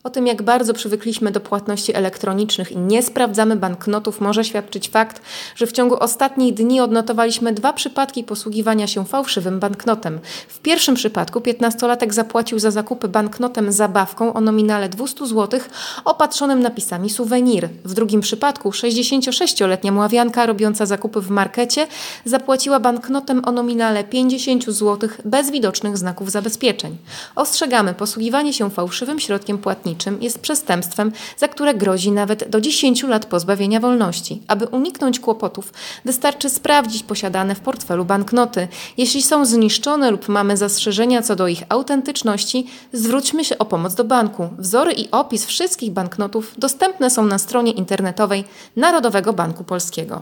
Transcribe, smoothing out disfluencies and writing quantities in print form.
O tym, jak bardzo przywykliśmy do płatności elektronicznych i nie sprawdzamy banknotów, może świadczyć fakt, że w ciągu ostatnich dni odnotowaliśmy 2 przypadki posługiwania się fałszywym banknotem. W pierwszym przypadku 15-latek zapłacił za zakupy banknotem zabawką o nominale 200 zł opatrzonym napisami suwenir. W drugim przypadku 66-letnia mławianka robiąca zakupy w markecie zapłaciła banknotem o nominale 50 zł bez widocznych znaków zabezpieczeń. Ostrzegamy, posługiwanie się fałszywym środkiem płatniczym jest przestępstwem, za które grozi nawet do 10 lat pozbawienia wolności. Aby uniknąć kłopotów, wystarczy sprawdzić posiadane w portfelu banknoty. Jeśli są zniszczone lub mamy zastrzeżenia co do ich autentyczności, zwróćmy się o pomoc do banku. Wzory i opis wszystkich banknotów dostępne są na stronie internetowej Narodowego Banku Polskiego.